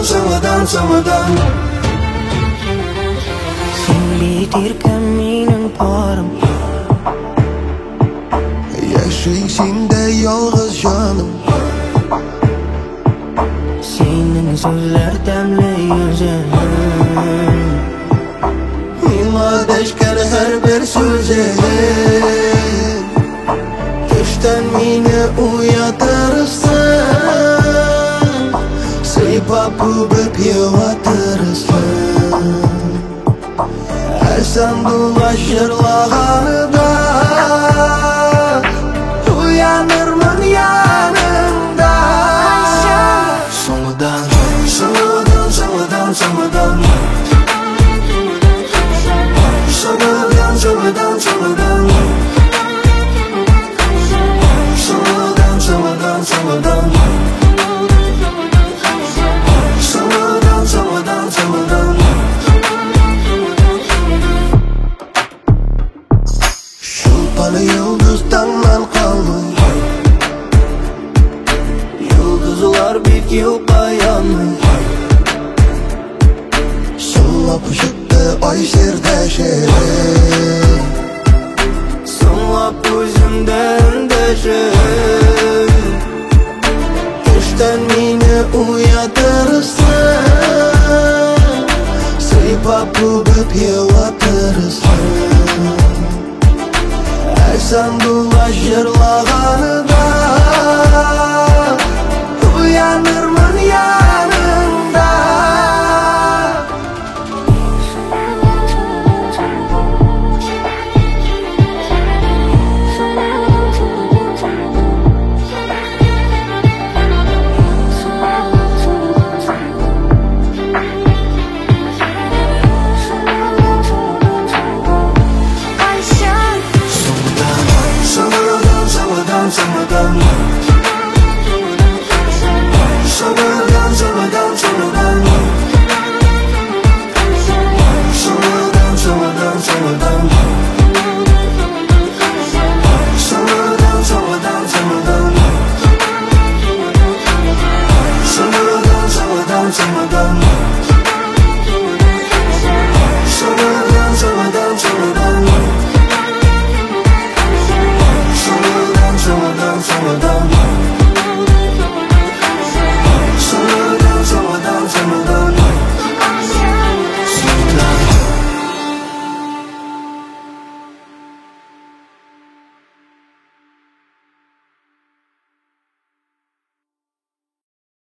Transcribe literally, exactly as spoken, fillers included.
Ramadan, Ramadan. Sen bitirken mening parim, Yaşayın sende yalğız canım. sening so'zlar damli yuzing. Menga dashkar har bir so'zing. Tushdan meni uyatirsan, siypab o'pib yo'tirsan. Sen dolaşırlağanıda uyanırmın yanında. Sonudan, sonudan, sonudan, sonudan. Sonudan, sonudan, sonudan. Sonudan, sonudan, sonudan. Sonudan, sonudan, sonudan. Bana yıldızdan kalmay, yıldızlar bir yılda yanmay. Sonla pışıktı ay sirdeşir, sonla gözümden deşir. Düşten meni uyatırsan, sıypap öpüp yıvatırsan. Sen dolaşırlağanıda uyanırmın yanında. Ramadan, Ramadan, Ramadan, Ramadan. Ramadan, Ramadan, Ramadan. Ramadan, Ramadan, Ramadan. Ramadan, Ramadan, Ramadan.